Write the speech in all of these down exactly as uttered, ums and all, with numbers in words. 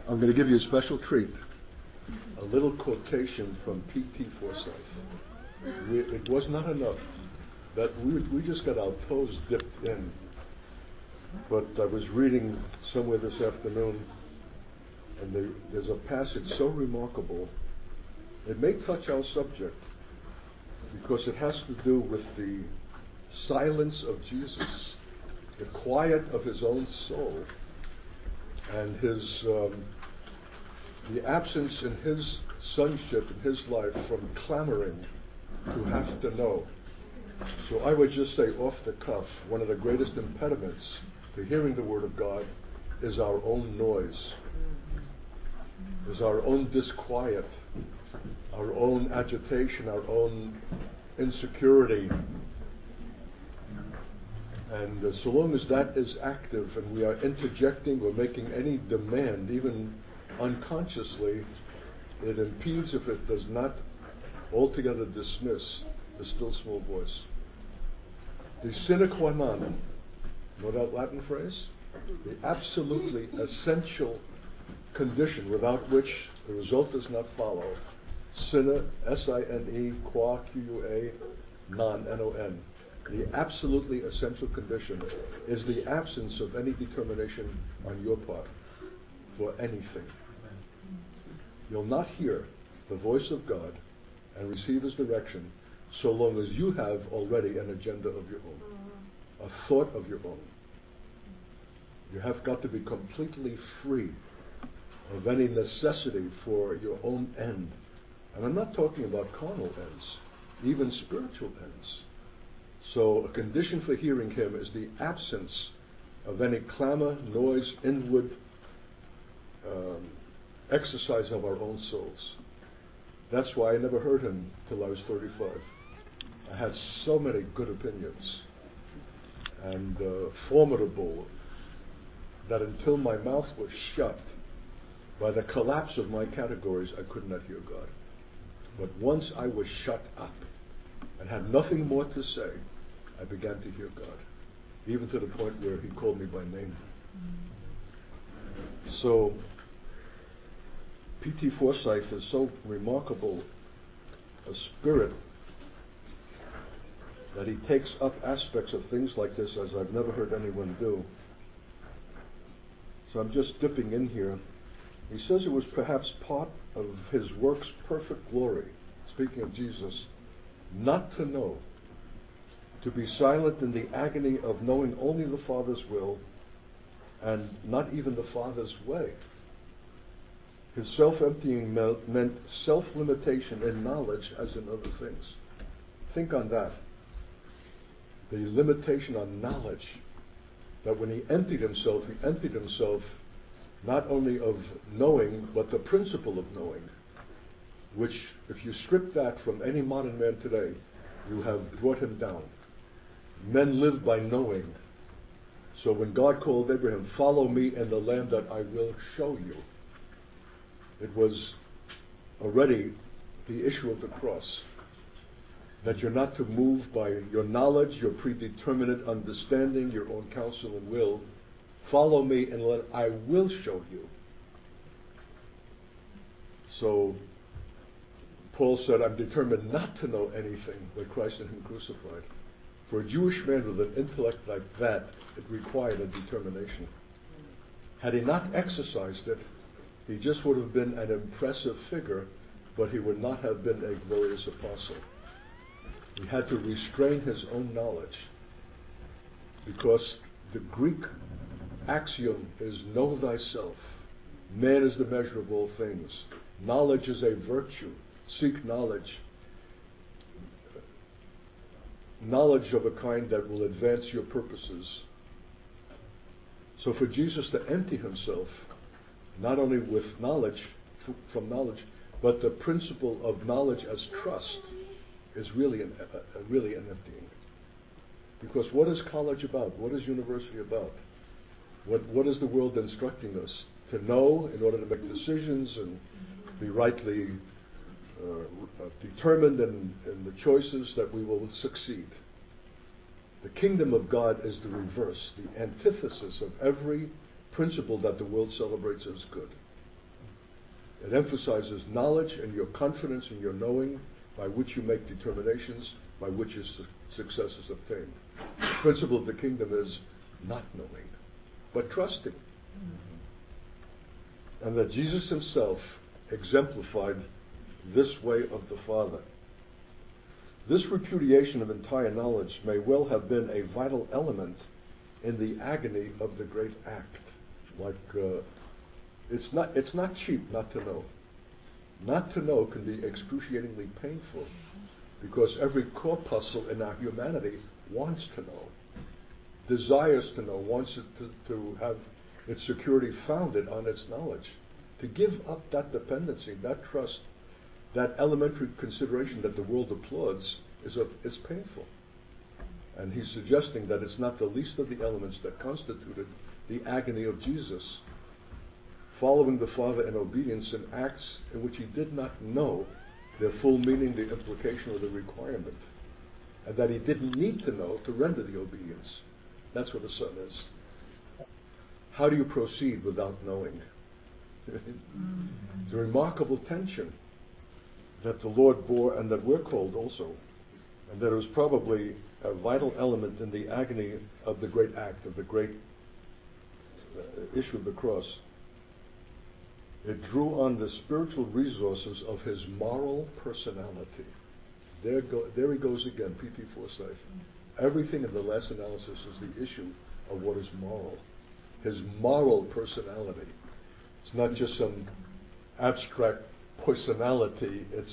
I'm going to give you a special treat. A little quotation from P T Forsyth. We, it was not enough that we, we just got our toes dipped in. But I was reading somewhere this afternoon, and there, there's a passage so remarkable. It may touch our subject because it has to do with the silence of Jesus, the quiet of his own soul, and his um, the absence in his sonship in his life from clamoring to have to know. So I would just say off the cuff, one of the greatest impediments to hearing the Word of God is our own noise, is our own disquiet, our own agitation, our own insecurity. And uh, so long as that is active and we are interjecting or making any demand, even unconsciously, it impedes if it does not altogether dismiss the still small voice. The sine qua non, know that Latin phrase? The absolutely essential condition without which the result does not follow. Sine, S I N E, qua, Q U A, non, N O N. The absolutely essential condition is the absence of any determination on your part for anything. You'll not hear the voice of God and receive his direction so long as you have already an agenda of your own, a thought of your own. You have got to be completely free of any necessity for your own end. And I'm not talking about carnal ends, even spiritual ends. So a condition for hearing him is the absence of any clamor, noise, inward um, exercise of our own souls. That's why I never heard him till I was thirty-five. I had so many good opinions and uh, formidable that until my mouth was shut by the collapse of my categories, I could not hear God. But once I was shut up and had nothing more to say, I began to hear God, even to the point where he called me by name. So P T Forsyth is so remarkable a spirit that he takes up aspects of things like this as I've never heard anyone do. So I'm just dipping in here. He says it was perhaps part of his work's perfect glory, speaking of Jesus, not to know, to be silent in the agony of knowing only the Father's will and not even the Father's way. His self-emptying meant self-limitation in knowledge as in other things. Think on that. The limitation on knowledge, that when he emptied himself, he emptied himself not only of knowing, but the principle of knowing, which, if you strip that from any modern man today, you have brought him down. Men live by knowing. So when God called Abraham, follow me in the land that I will show you, it was already the issue of the cross, that you're not to move by your knowledge, your predeterminate understanding, your own counsel and will. Follow me and let I will show you. So Paul said, I'm determined not to know anything but Christ and him crucified. For a Jewish man with an intellect like that, it required a determination. Had he not exercised it, he just would have been an impressive figure, but he would not have been a glorious apostle. He had to restrain his own knowledge, because the Greek axiom is know thyself. Man is the measure of all things. Knowledge is a virtue. Seek knowledge. Knowledge of a kind that will advance your purposes. So for Jesus to empty himself, not only with knowledge, from knowledge, but the principle of knowledge as trust, is really an, a, really an emptying. Because what is college about? What is university about? What what is the world instructing us? To know in order to make decisions and be rightly uh, determined in, in the choices that we will succeed. The kingdom of God is the reverse, the antithesis of every principle that the world celebrates as good. It emphasizes knowledge and your confidence in your knowing, by which you make determinations, by which your su- success is obtained. The principle of the kingdom is not knowing, but trusting. Mm-hmm. And that Jesus himself exemplified this way of the Father. This repudiation of entire knowledge may well have been a vital element in the agony of the great act. Like, uh, it's not it's not cheap not to know. Not to know can be excruciatingly painful, because every corpuscle in our humanity wants to know, desires to know, wants it to, to have its security founded on its knowledge. To give up that dependency, that trust, that elementary consideration that the world applauds is, a, is painful. And he's suggesting that it's not the least of the elements that constituted the agony of Jesus, following the Father in obedience in acts in which he did not know their full meaning, the implication, or the requirement, and that he didn't need to know to render the obedience. That's what the Son is. How do you proceed without knowing? It's a remarkable tension that the Lord bore, and that we're called also, and that it was probably a vital element in the agony of the great act, of the great uh, issue of the cross. It drew on the spiritual resources of his moral personality. There, go, there he goes again, P T Forsyth. Everything in the last analysis is the issue of what is moral. His moral personality. It's not just some abstract personality, it's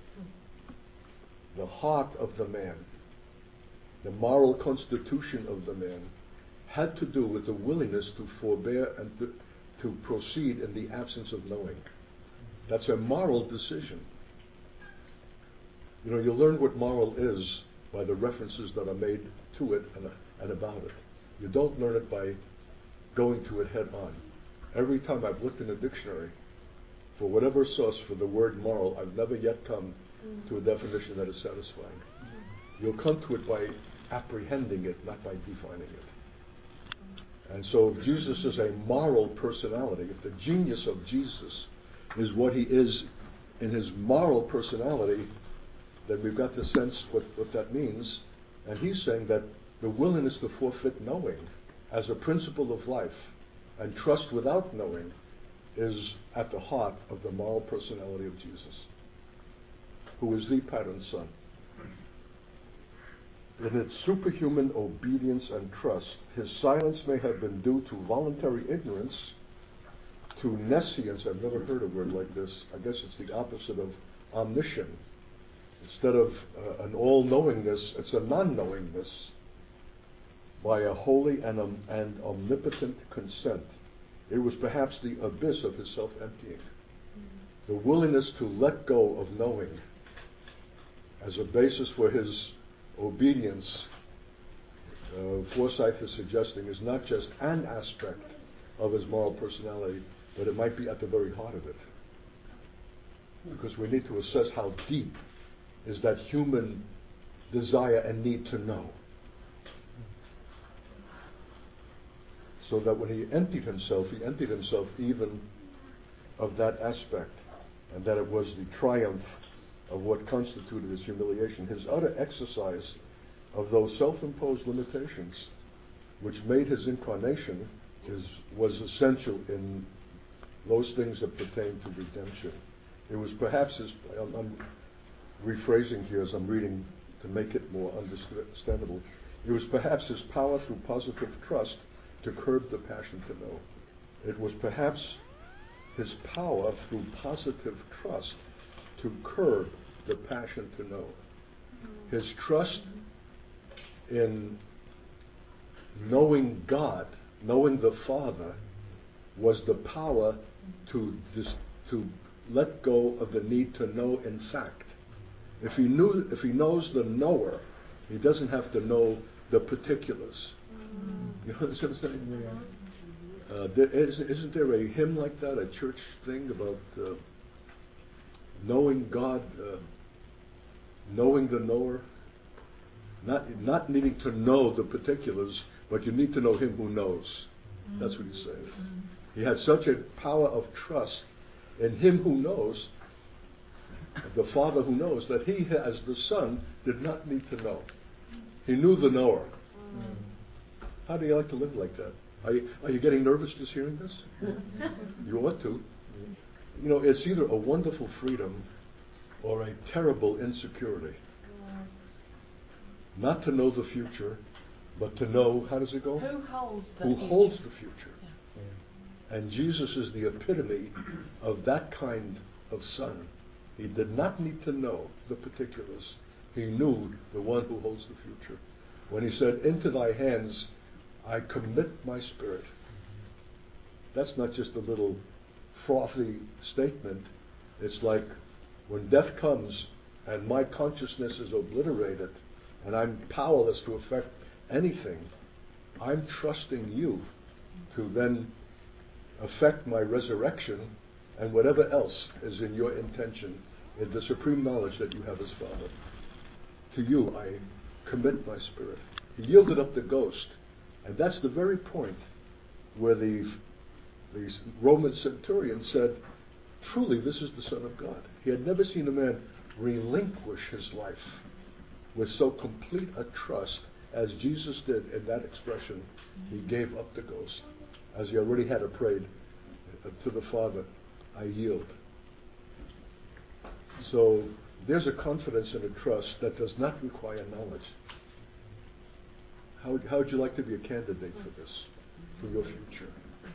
the heart of the man. The moral constitution of the man had to do with the willingness to forbear and to, to proceed in the absence of knowing. That's a moral decision. You know, you learn what moral is by the references that are made to it and, and about it. You don't learn it by going to it head on. Every time I've looked in a dictionary for whatever source for the word moral, I've never yet come mm. to a definition that is satisfying. Mm. You'll come to it by apprehending it, not by defining it. And so if Jesus is a moral personality, if the genius of Jesus is what he is in his moral personality, then we've got to sense what, what that means. And he's saying that the willingness to forfeit knowing as a principle of life and trust without knowing is at the heart of the moral personality of Jesus, who is the pattern Son. In its superhuman obedience and trust, his silence may have been due to voluntary ignorance, to nescience. I've never heard a word like this. I guess it's the opposite of omniscient. Instead of uh, an all-knowingness, it's a non-knowingness by a holy and, um, and omnipotent consent. It was perhaps the abyss of his self-emptying. The willingness to let go of knowing as a basis for his obedience, uh, Forsyth is suggesting, is not just an aspect of his moral personality, but it might be at the very heart of it. Because we need to assess how deep is that human desire and need to know. So that when he emptied himself, he emptied himself even of that aspect, and that it was the triumph of what constituted his humiliation, his utter exercise of those self-imposed limitations, which made his incarnation, is, was essential in those things that pertain to redemption. It was perhaps his, I'm, I'm rephrasing here as I'm reading to make it more understandable, it was perhaps his power through positive trust to curb the passion to know. It was perhaps his power through positive trust to curb the passion to know. His trust in knowing God, knowing the Father, was the power to dis, to let go of the need to know in fact. If he knew, if he knows the knower, he doesn't have to know the particulars. You know what I'm saying? Uh, there is, isn't there a hymn like that, a church thing about uh, knowing God, uh, knowing the knower? Not not needing to know the particulars, but you need to know him who knows. That's what he's saying. He had such a power of trust in him who knows, the Father who knows, that he, as the Son, did not need to know. He knew the knower. Mm. How do you like to live like that? Are you, are you getting nervous just hearing this? You ought to. You know, it's either a wonderful freedom or a terrible insecurity. Not to know the future, but to know, how does it go? Who holds the Who future? holds the future. Yeah. And Jesus is the epitome of that kind of Son. He did not need to know the particulars. He knew the one who holds the future. When he said, into thy hands I commit my spirit. That's not just a little frothy statement. It's like when death comes and my consciousness is obliterated and I'm powerless to affect anything, I'm trusting you to then affect my resurrection and whatever else is in your intention, in the supreme knowledge that you have as Father. To you I commit my spirit. He yielded up the ghost, and that's the very point where the, the Roman centurion said, truly this is the Son of God. He had never seen a man relinquish his life with so complete a trust as Jesus did in that expression. He gave up the ghost, as he already had prayed to the Father, I yield. So there's a confidence and a trust that does not require knowledge. How, how would you like to be a candidate for this, for your future?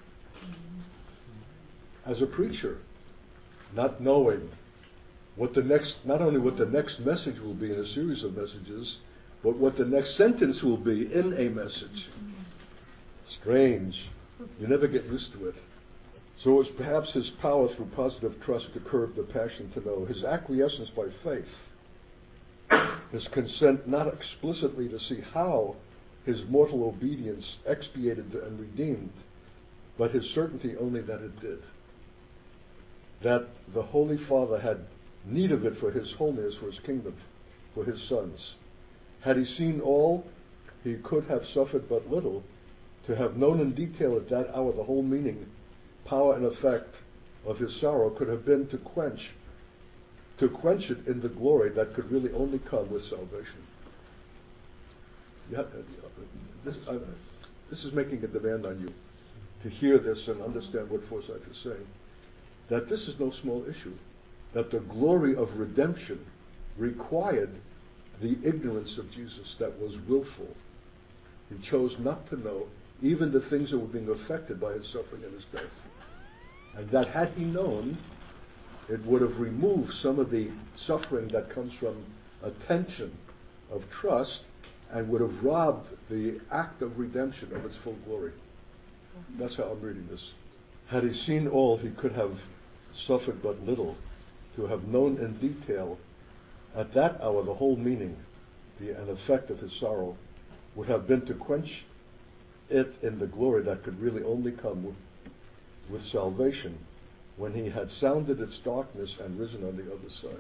As a preacher, not knowing what the next, not only what the next message will be in a series of messages, but what the next sentence will be in a message. Strange. You never get used to it. So it was perhaps his power through positive trust to curb the passion to know, his acquiescence by faith, his consent not explicitly to see how his mortal obedience expiated and redeemed, but his certainty only that it did. That the Holy Father had need of it for his holiness, for his kingdom, for his sons. Had he seen all, he could have suffered but little. To have known in detail at that hour the whole meaning, power and effect of his sorrow could have been to quench, to quench it in the glory that could really only come with salvation. Yeah, this, uh, this is making a demand on you to hear this and understand what Forsyth is saying. That this is no small issue. That the glory of redemption required the ignorance of Jesus that was willful. He chose not to know even the things that were being affected by his suffering and his death. And that had he known, it would have removed some of the suffering that comes from a tension of trust and would have robbed the act of redemption of its full glory. That's how I'm reading this. Had he seen all, he could have suffered but little. To have known in detail at that hour the whole meaning, the an effect of his sorrow, would have been to quench it in the glory that could really only come with, with salvation, when he had sounded its darkness and risen on the other side.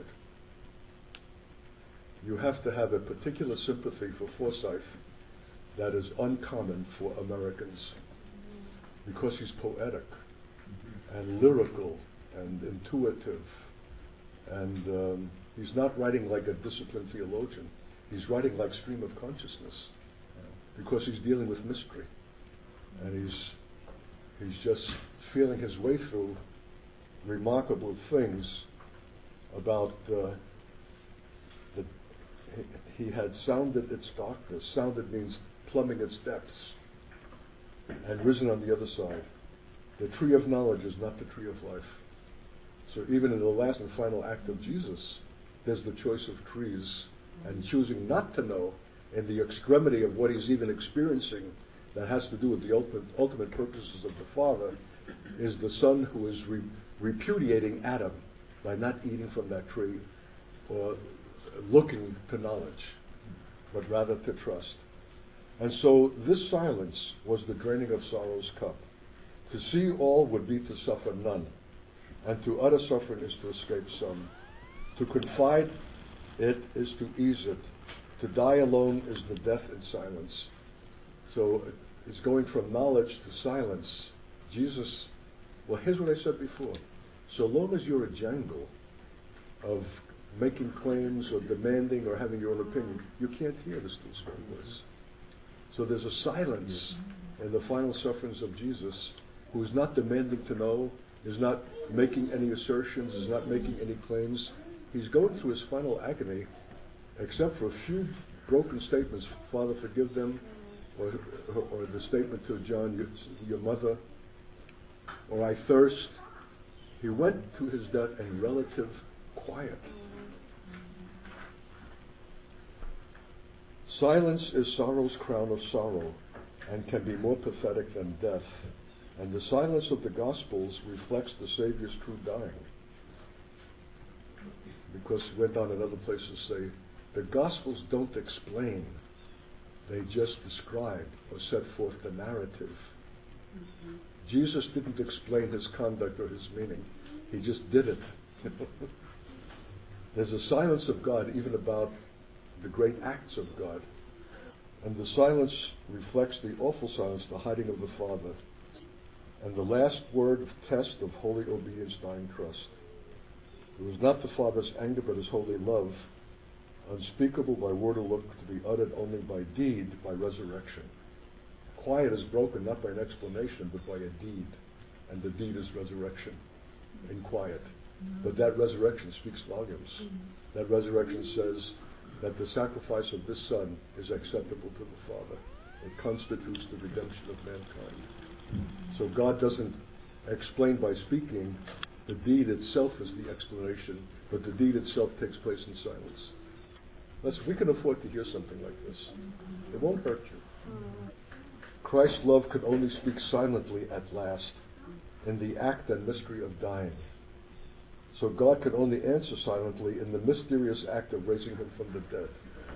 You have to have a particular sympathy for Forsyth that is uncommon for Americans, because he's poetic and lyrical and intuitive, and um, he's not writing like a disciplined theologian. He's writing like stream of consciousness, because he's dealing with mystery, and he's he's just feeling his way through remarkable things about uh, that he, he had sounded its darkness. Sounded means plumbing its depths, and risen on the other side. The tree of knowledge is not the tree of life. So even in the last and final act of Jesus, there's the choice of trees, and choosing not to know in the extremity of what he's even experiencing that has to do with the ultimate, ultimate purposes of the Father, is the Son who is re- repudiating Adam by not eating from that tree or looking to knowledge, but rather to trust. And so this silence was the draining of sorrow's cup. To see all would be to suffer none, and to utter suffering is to escape some. To confide it is to ease it. To die alone is the death in silence. So it's going from knowledge to silence. Jesus, well, here's what I said before. So long as you're a jangle of making claims or demanding or having your own opinion, you can't hear the still small voice. So there's a silence in the final sufferings of Jesus, who is not demanding to know, is not making any assertions, is not making any claims. He's going through his final agony, except for a few broken statements, Father, forgive them, or, or the statement to John, your, your mother, or I thirst. He went to his death in relative quiet. Silence is sorrow's crown of sorrow and can be more pathetic than death. And the silence of the Gospels reflects the Savior's true dying. Because we went on in other places say, the Gospels don't explain. They just describe or set forth the narrative. Mm-hmm. Jesus didn't explain his conduct or his meaning. He just did it. There's a silence of God even about the great acts of God. And the silence reflects the awful silence, the hiding of the Father, and the last word of test of holy obedience, dying trust. It was not the Father's anger, but his holy love, unspeakable by word or look, to be uttered only by deed, by resurrection. Quiet is broken not by an explanation, but by a deed. And the deed is resurrection in quiet. But that resurrection speaks volumes. That resurrection says that the sacrifice of this Son is acceptable to the Father. It constitutes the redemption of mankind. So God doesn't explain by speaking. The deed itself is the explanation, but the deed itself takes place in silence. Listen, we can afford to hear something like this. It won't hurt you. Christ's love could only speak silently at last in the act and mystery of dying. So God could only answer silently in the mysterious act of raising him from the dead.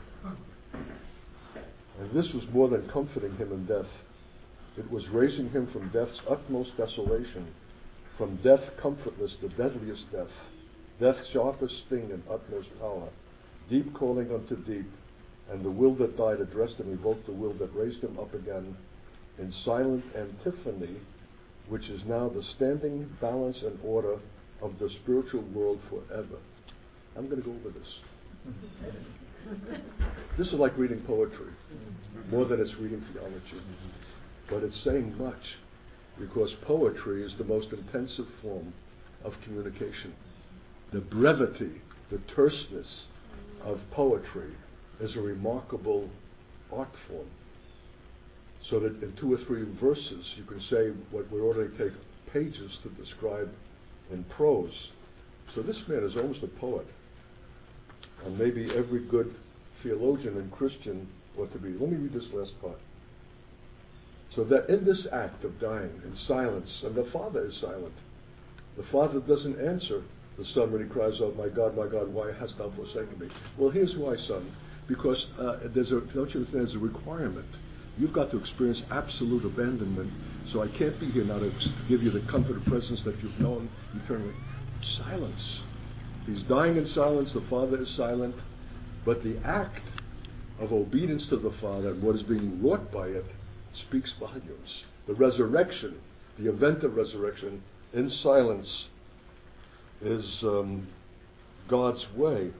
And this was more than comforting him in death. It was raising him from death's utmost desolation, from death comfortless, the deadliest death, death's sharpest sting and utmost power, deep calling unto deep, and the will that died addressed and evoked the will that raised him up again in silent antiphony, which is now the standing balance and order of the spiritual world forever. I'm going to go over this. This is like reading poetry, more than it's reading theology. But it's saying much, because poetry is the most intensive form of communication. The brevity, the terseness of poetry is a remarkable art form. So that in two or three verses you can say what would ordinarily take pages to describe in prose. So this man is almost a poet. And maybe every good theologian and Christian ought to be. Let me read this last part. So that in this act of dying in silence, and the Father is silent, the Father doesn't answer the Son when he cries out, my God, my God, why hast thou forsaken me? Well, here's why, Son. Because uh, there's a, don't you understand, there's a requirement. You've got to experience absolute abandonment, so I can't be here now to give you the comfort of presence that you've known eternally. Silence. He's dying in silence, the Father is silent, but the act of obedience to the Father and what is being wrought by it speaks volumes. The resurrection, the event of resurrection in silence is um, God's way.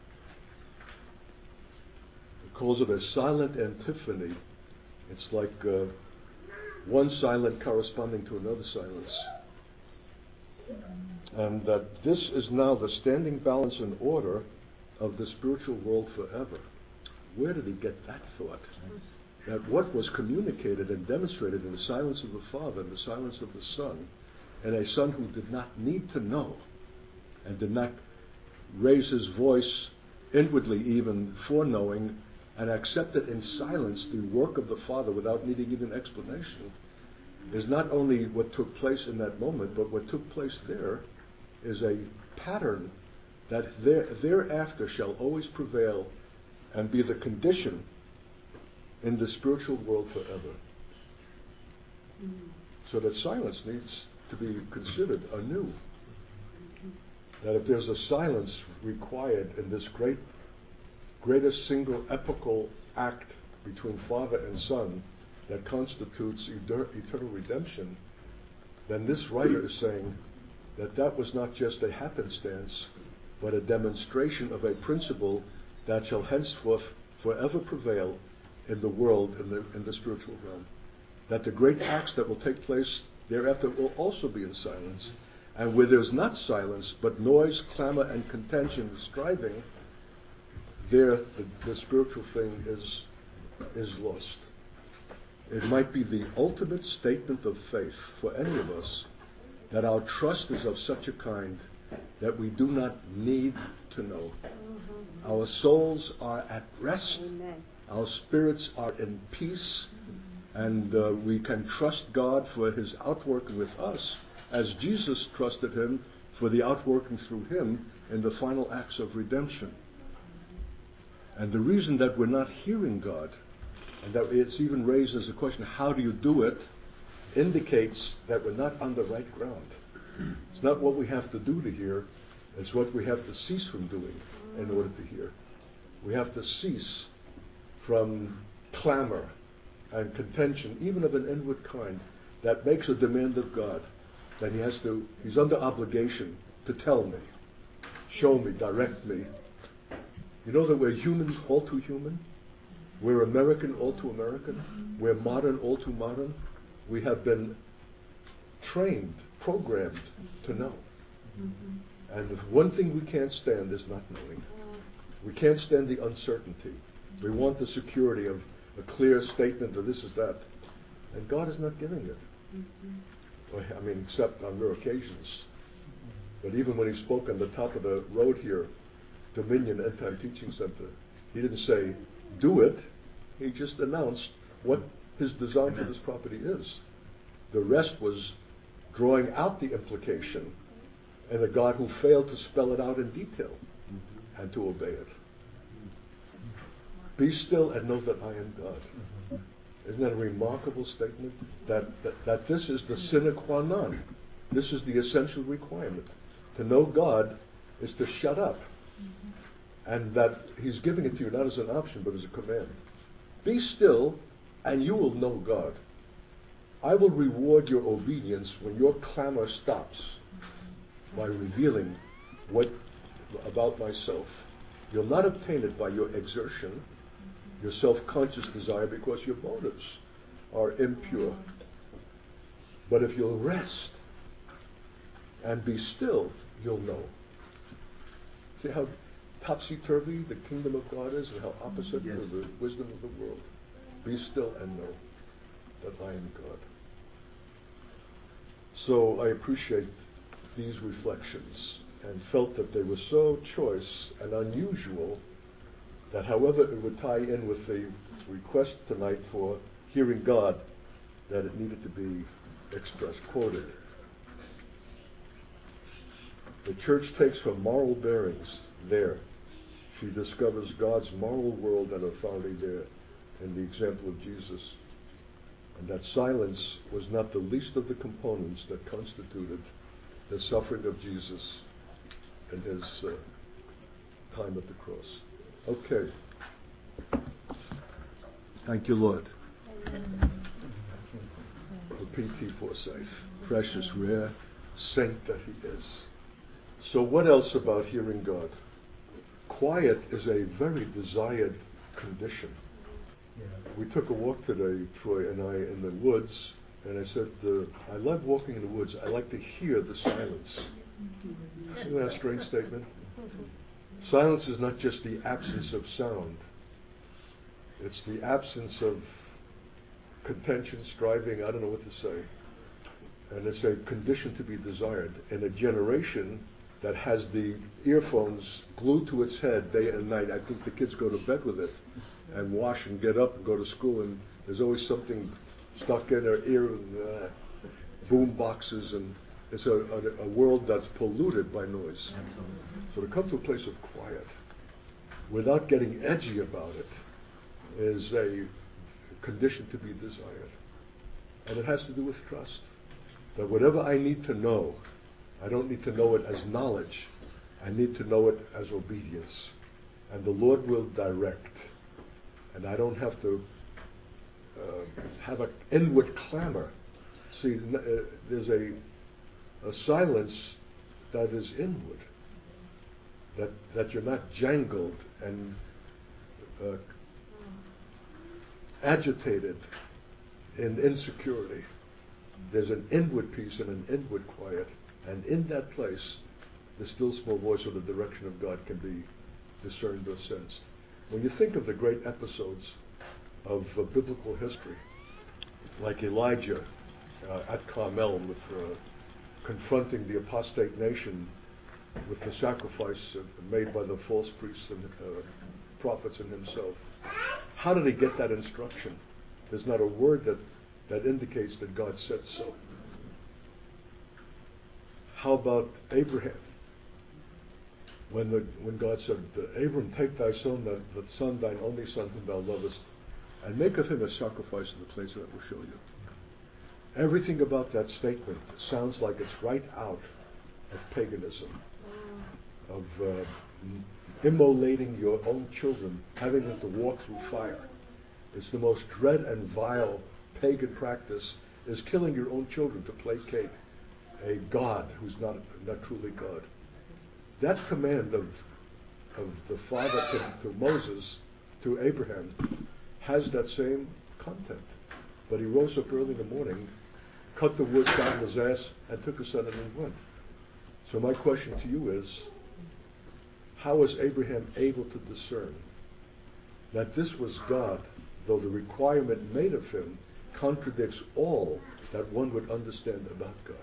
He calls it a silent antiphony. It's like uh, one silent corresponding to another silence. And that this is now the standing balance and order of the spiritual world forever. Where did he get that thought? That what was communicated and demonstrated in the silence of the Father and the silence of the Son, and a Son who did not need to know and did not raise his voice inwardly even for knowing, and accepted in silence the work of the Father without needing even explanation, is not only what took place in that moment, but what took place there is a pattern that there, thereafter shall always prevail and be the condition in the spiritual world forever. Mm. So that silence needs to be considered anew. That if there's a silence required in this great, greatest single epochal act between Father and Son that constitutes eternal redemption, then this writer is saying that that was not just a happenstance, but a demonstration of a principle that shall henceforth forever prevail in the world, in the, in the spiritual realm. That the great acts that will take place thereafter will also be in silence. And where there's not silence, but noise, clamor, and contention, striving, there the, the spiritual thing is, is lost. It might be the ultimate statement of faith for any of us that our trust is of such a kind that we do not need to know. Mm-hmm. Our souls are at rest. Amen. Our spirits are in peace. Mm-hmm. And uh, we can trust God for His outworking with us as Jesus trusted Him for the outworking through Him in the final acts of redemption. And the reason that we're not hearing God, and that it's even raised as a question, how do you do it, indicates that we're not on the right ground. It's not what we have to do to hear, it's what we have to cease from doing in order to hear. We have to cease from clamor and contention, even of an inward kind, that makes a demand of God, that He has to, He's under obligation to tell me, show me, direct me. You know that we're humans, all too human? We're American, all too American. We're modern, all too modern. We have been trained, programmed to know. Mm-hmm. And if one thing we can't stand is not knowing. We can't stand the uncertainty. We want the security of a clear statement of this is that. And God is not giving it. Mm-hmm. I mean, except on rare occasions. But even when He spoke on the top of the road here, Dominion End Time Teaching Center, He didn't say, do it. He just announced what His design for this property is. The rest was drawing out the implication, and a God who failed to spell it out in detail mm-hmm. and to obey it. Be still and know that I am God. Mm-hmm. Isn't that a remarkable statement? That, that, that this is the sine qua non. This is the essential requirement. To know God is to shut up. Mm-hmm. And that He's giving it to you not as an option but as a command. Be still and you will know God. I will reward your obedience when your clamor stops by revealing what about myself. You'll not obtain it by your exertion, your self-conscious desire, because your motives are impure. But if you'll rest and be still, you'll know. See how topsy-turvy the kingdom of God is and how opposite yes. to the wisdom of the world. Be still and know that I am God. So I appreciate these reflections and felt that they were so choice and unusual that however it would tie in with the request tonight for hearing God, that it needed to be expressed, quoted. The church takes her moral bearings there. She discovers God's moral world and authority there in the example of Jesus. And that silence was not the least of the components that constituted the suffering of Jesus in His uh, time at the cross. Okay. Thank you, Lord. For P T Forsyth, precious, rare saint that he is. So what else about hearing God? Quiet is a very desired condition. Yeah. We took a walk today, Troy and I, in the woods, and I said, uh, I love walking in the woods. I like to hear the silence. Isn't that a strange statement? Silence is not just the absence of sound. It's the absence of contention, striving, I don't know what to say. And it's a condition to be desired. In a generation that has the earphones glued to its head day and night, I think the kids go to bed with it and wash and get up and go to school, and there's always something stuck in their ear, and uh, boom boxes, and it's a, a, a world that's polluted by noise. So to come to a place of quiet without getting edgy about it is a condition to be desired. And it has to do with trust. That whatever I need to know, I don't need to know it as knowledge. I need to know it as obedience. And the Lord will direct. And I don't have to uh, have an inward clamor. See, uh, there's a, a silence that is inward. That, that you're not jangled and uh, agitated in insecurity. There's an inward peace and an inward quiet. And in that place, the still small voice or the direction of God can be discerned or sensed. When you think of the great episodes of uh, biblical history, like Elijah uh, at Carmel with uh, confronting the apostate nation with the sacrifice uh, made by the false priests and uh, prophets and himself. How did he get that instruction? There's not a word that, that indicates that God said so. How about Abraham? When the, when God said, Abram, take thy son, the, the son, thine only son whom thou lovest, and make of him a sacrifice in the place that I will show you. Everything about that statement sounds like it's right out of paganism, of uh, immolating your own children, having them to walk through fire. It's the most dread and vile pagan practice, is killing your own children to placate a God who's not, not truly God. That command of, of the Father to, to Moses, to Abraham, has that same content. But he rose up early in the morning, cut the wood, got in his ass, and took his son and he went. So my question to you is, how was Abraham able to discern that this was God, though the requirement made of him contradicts all that one would understand about God?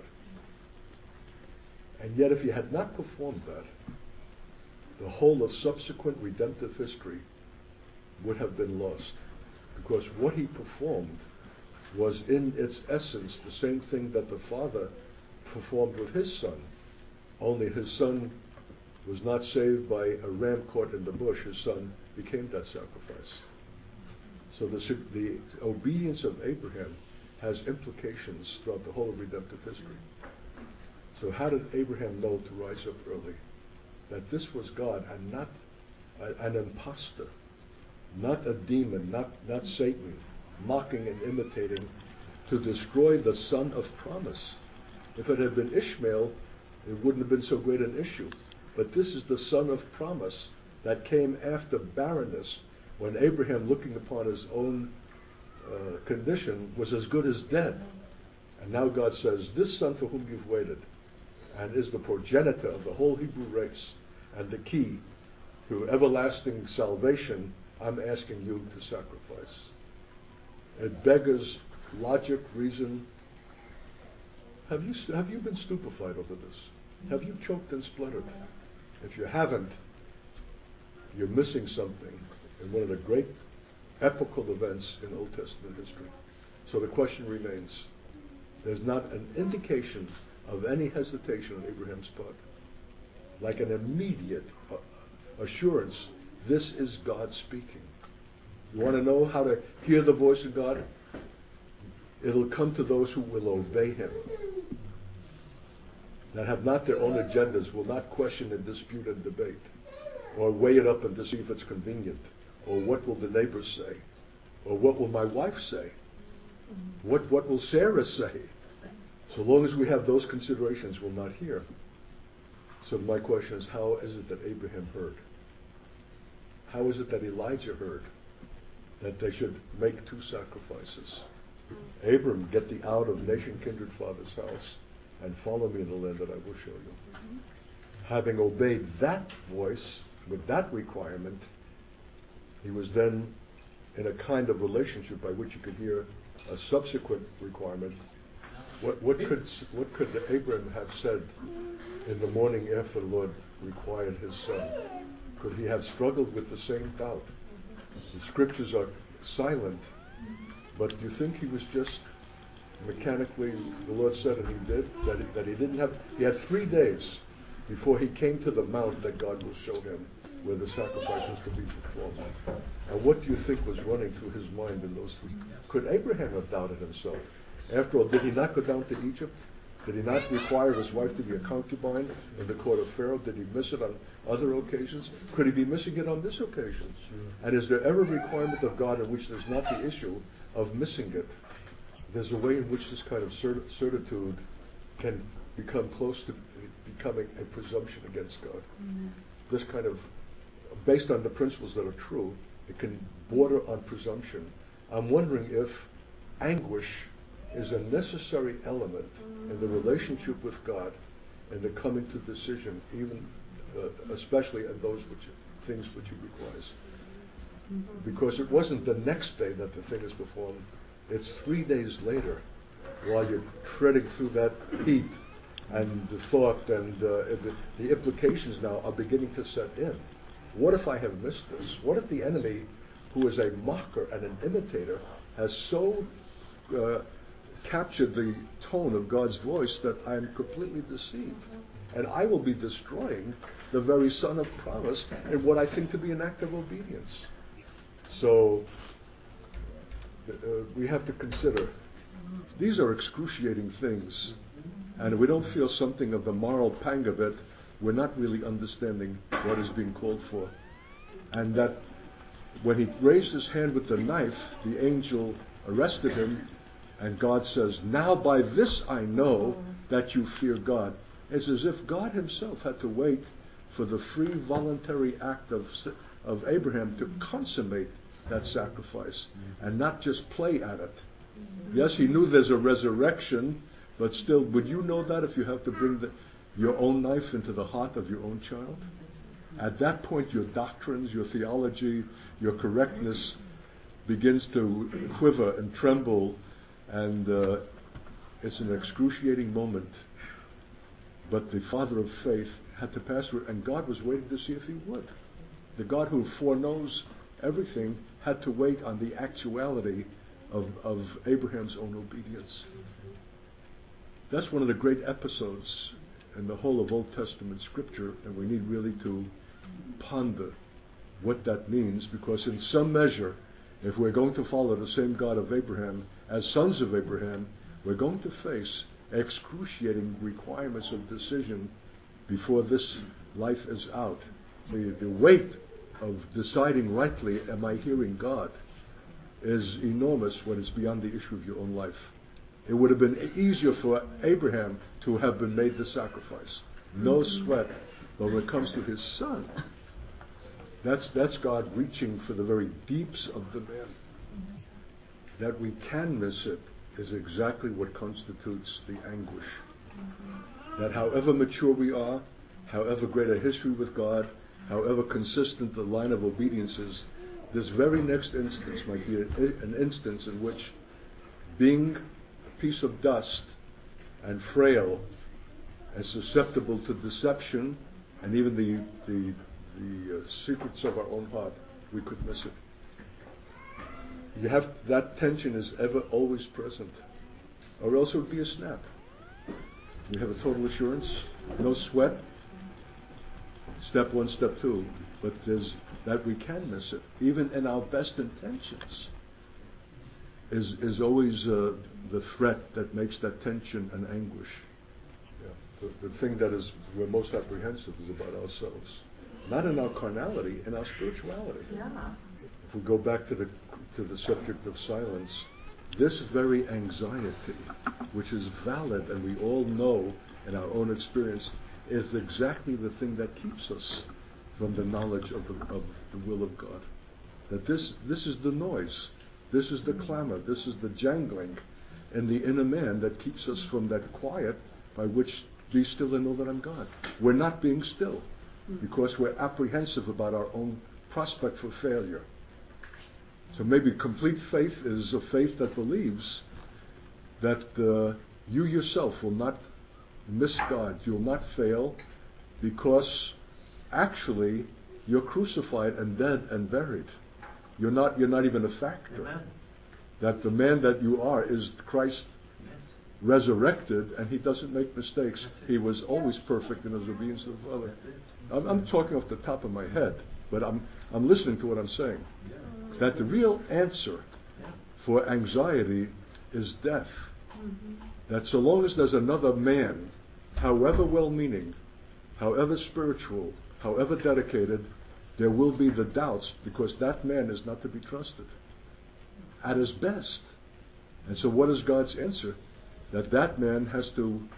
And yet if he had not performed that, the whole of subsequent redemptive history would have been lost. Because what he performed was in its essence the same thing that the Father performed with his Son. Only his Son was not saved by a ram caught in the bush. His Son became that sacrifice. So the, the obedience of Abraham has implications throughout the whole of redemptive history. So how did Abraham know to rise up early? That this was God and not a, an impostor, not a demon, not, not Satan, mocking and imitating to destroy the son of promise. If it had been Ishmael, it wouldn't have been so great an issue. But this is the son of promise that came after barrenness, when Abraham, looking upon his own uh, condition, was as good as dead. And now God says, this son for whom you've waited, and is the progenitor of the whole Hebrew race, and the key to everlasting salvation, I'm asking you to sacrifice. It beggars logic, reason. Have you, have you been stupefied over this? Have you choked and spluttered? If you haven't, you're missing something in one of the great epical events in Old Testament history. So the question remains, there's not an indication of any hesitation on Abraham's part. Like an immediate uh, assurance, this is God speaking. You want to know how to hear the voice of God? It'll come to those who will obey Him, that have not their own agendas, will not question and dispute and debate, or weigh it up and to see if it's convenient, or what will the neighbors say, or what will my wife say, what what will Sarah say. So long as we have those considerations, we'll not hear. So my question is, how is it that Abraham heard? How is it that Elijah heard that they should make two sacrifices? Abram, get thee out of nation, kindred, father's house, and follow me in the land that I will show you. Mm-hmm. Having obeyed that voice with that requirement, he was then in a kind of relationship by which you could hear a subsequent requirement. What, what could what could Abraham have said in the morning after the Lord required his son? Could he have struggled with the same doubt? The scriptures are silent, but do you think he was just mechanically, the Lord said and he did, that he, that he didn't have, he had three days before he came to the mount that God will show him where the sacrifice was to be performed. And what do you think was running through his mind in those three? Could Abraham have doubted himself? After all, did he not go down to Egypt? Did he not require his wife to be a concubine in the court of Pharaoh? Did he miss it on other occasions? Could he be missing it on this occasion? And is there ever a requirement of God in which there's not the issue of missing it? There's a way in which this kind of certitude can become close to becoming a presumption against God. Mm-hmm. This kind of, based on the principles that are true, it can border on presumption. I'm wondering if anguish is a necessary element in the relationship with God and the coming to decision, even uh, especially in those which things which He requires. Mm-hmm. Because it wasn't the next day that the thing is performed; it's three days later, while you're treading through that heat, and the thought and uh, the, the implications now are beginning to set in. What if I have missed this? What if the enemy, who is a mocker and an imitator, has so uh, captured the tone of God's voice that I am completely deceived? And I will be destroying the very Son of promise in what I think to be an act of obedience. So uh, we have to consider, these are excruciating things, and if we don't feel something of the moral pang of it, we're not really understanding what is being called for. And that when he raised his hand with the knife, the angel arrested him, and God says, "Now by this I know that you fear God." It's as if God himself had to wait for the free voluntary act of, of Abraham to consummate that sacrifice and not just play at it. Yes, he knew there's a resurrection, but still, would you know that if you have to bring the, your own knife into the heart of your own child? At that point, your doctrines, your theology, your correctness begins to quiver and tremble, and uh, it's an excruciating moment. But the father of faith had to pass through, and God was waiting to see if he would. The God who foreknows everything had to wait on the actuality of, of Abraham's own obedience. That's one of the great episodes in the whole of Old Testament Scripture, and we need really to ponder what that means, because in some measure, if we're going to follow the same God of Abraham as sons of Abraham, we're going to face excruciating requirements of decision before this life is out. The, the weight of deciding rightly, am I hearing God, is enormous when it's beyond the issue of your own life. It would have been easier for Abraham to have been made the sacrifice. No sweat. But when it comes to his son, that's, that's God reaching for the very deeps of the man. That we can miss it is exactly what constitutes the anguish. That however mature we are, however great a history with God, however consistent the line of obedience is, this very next instance might be a, an instance in which, being a piece of dust and frail and susceptible to deception and even the the, the uh, secrets of our own heart, we could miss it. You have that tension is ever always present, or else it would be a snap. We have a total assurance, no sweat. Step one, step two, but there's that we can miss it, even in our best intentions. Is is always uh, the threat that makes that tension and anguish. Yeah. The, the thing that is we're most apprehensive is about ourselves, not in our carnality, in our spirituality. Yeah. If we go back to the to the subject of silence, this very anxiety, which is valid and we all know in our own experience, is exactly the thing that keeps us from the knowledge of the, of the will of God. That this this is the noise, this is the clamor, this is the jangling in the inner man that keeps us from that quiet by which be still and know that I'm God. We're not being still because we're apprehensive about our own prospect for failure. So maybe complete faith is a faith that believes that uh, you yourself will not miss God, you'll not fail, because actually you're crucified and dead and buried. You're not you're not even a factor. Amen. That the man that you are is Christ resurrected, and he doesn't make mistakes. He was always perfect in his obedience to the Father. I'm, I'm talking off the top of my head, but I'm I'm listening to what I'm saying. That the real answer for anxiety is death. Mm-hmm. That so long as there's another man, however well-meaning, however spiritual, however dedicated, there will be the doubts, because that man is not to be trusted at his best. And so what is God's answer? That that man has to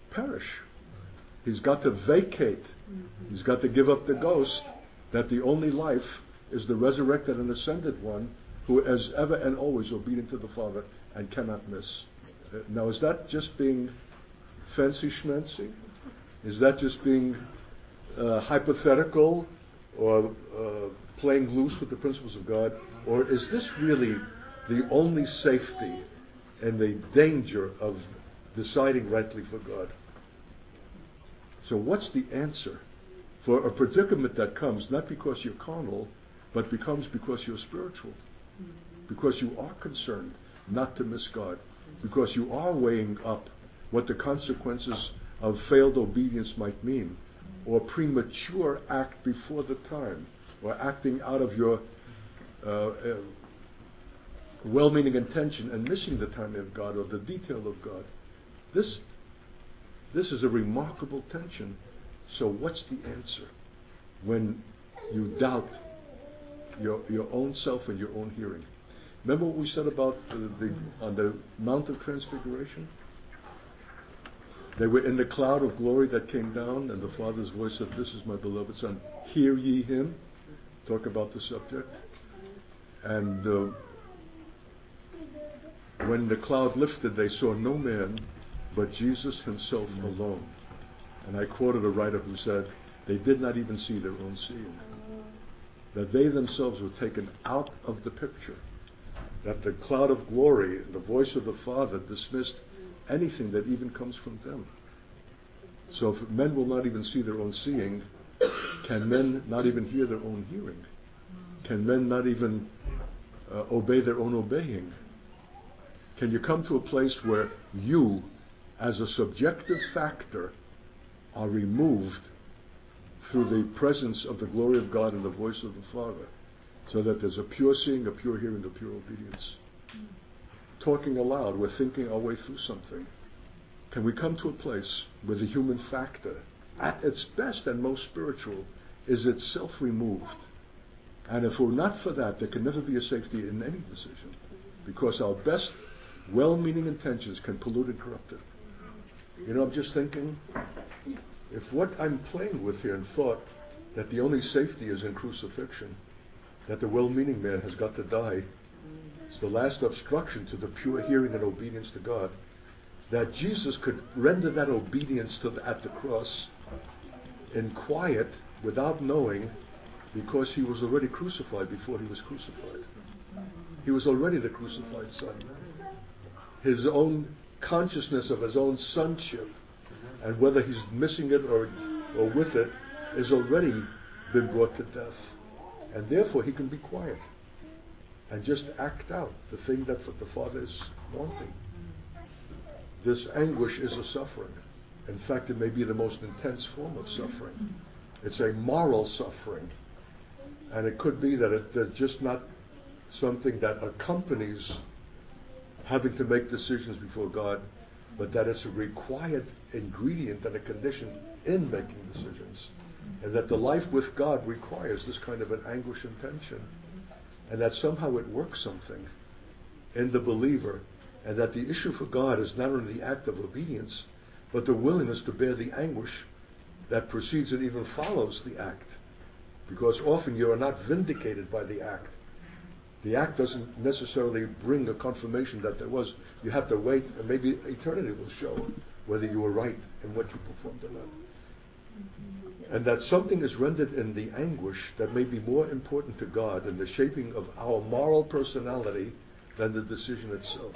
perish. He's got to vacate. He's got to give up the ghost that the only life is the resurrected and ascended one who is ever and always obedient to the Father and cannot miss. Uh, now, is that just being fancy schmancy? Is that just being uh, hypothetical or uh, playing loose with the principles of God? Or is this really the only safety and the danger of deciding rightly for God? So what's the answer for a predicament that comes not because you're carnal, but becomes because you're spiritual? Because you are concerned not to miss God. Because you are weighing up what the consequences of failed obedience might mean, or premature act before the time, or acting out of your uh, uh, well-meaning intention and missing the timing of God or the detail of God. This, this is a remarkable tension. So what's the answer when you doubt your your own self and your own hearing? Remember what we said about the, the on the Mount of Transfiguration? They were in the cloud of glory that came down, and the Father's voice said, "This is my beloved Son. Hear ye him." Talk about the subject. And uh, when the cloud lifted, they saw no man but Jesus himself alone. And I quoted a writer who said, they did not even see their own seeing. That they themselves were taken out of the picture. That the cloud of glory, the voice of the Father, dismissed anything that even comes from them. So if men will not even see their own seeing, can men not even hear their own hearing? Can men not even uh, obey their own obeying? Can you come to a place where you, as a subjective factor, are removed through the presence of the glory of God and the voice of the Father, so that there's a pure seeing, a pure hearing, a pure obedience? Talking aloud, we're thinking our way through something. Can we come to a place where the human factor, at its best and most spiritual, is itself removed? And if we're not for that, there can never be a safety in any decision, because our best well-meaning intentions can pollute and corrupt it. You know, I'm just thinking, if what I'm playing with here in thought, that the only safety is in crucifixion, that the well-meaning man has got to die, it's the last obstruction to the pure hearing and obedience to God, that Jesus could render that obedience to the, at the cross in quiet, without knowing, because he was already crucified before he was crucified. He was already the crucified Son. His own consciousness of his own sonship, and whether he's missing it or, or with it, has already been brought to death. And therefore he can be quiet and just act out the thing that the Father is wanting. This anguish is a suffering. In fact, it may be the most intense form of suffering. It's a moral suffering. And it could be that it, it's just not something that accompanies having to make decisions before God, but that it's a required ingredient and a condition in making decisions. And that the life with God requires this kind of an anguish and tension. And that somehow it works something in the believer. And that the issue for God is not only the act of obedience, but the willingness to bear the anguish that precedes and even follows the act. Because often you are not vindicated by the act. The act doesn't necessarily bring a confirmation that there was. You have to wait, and maybe eternity will show whether you were right in what you performed or not. And that something is rendered in the anguish that may be more important to God in the shaping of our moral personality than the decision itself.